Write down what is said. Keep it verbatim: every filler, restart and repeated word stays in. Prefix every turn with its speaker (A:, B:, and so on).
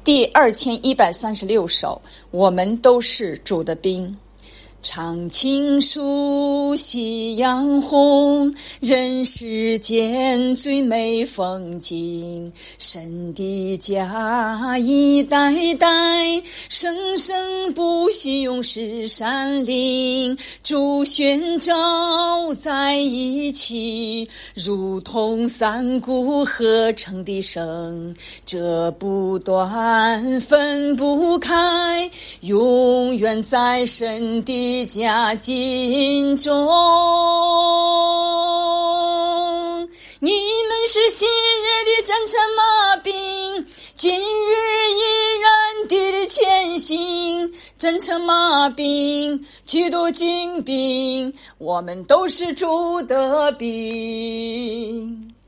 A: 第二千一百三十六首，我们都是主的兵。常青树，夕阳红，人世间最美风景。神的家一代代，生生不息，永世山林。主宣召在一起，如同三股合成的绳，这不断分不开，永远在神的家境中。你们是昔日的战车马兵，今日依然砥砺前行。战车马兵，驱动精兵，我们都是主的兵。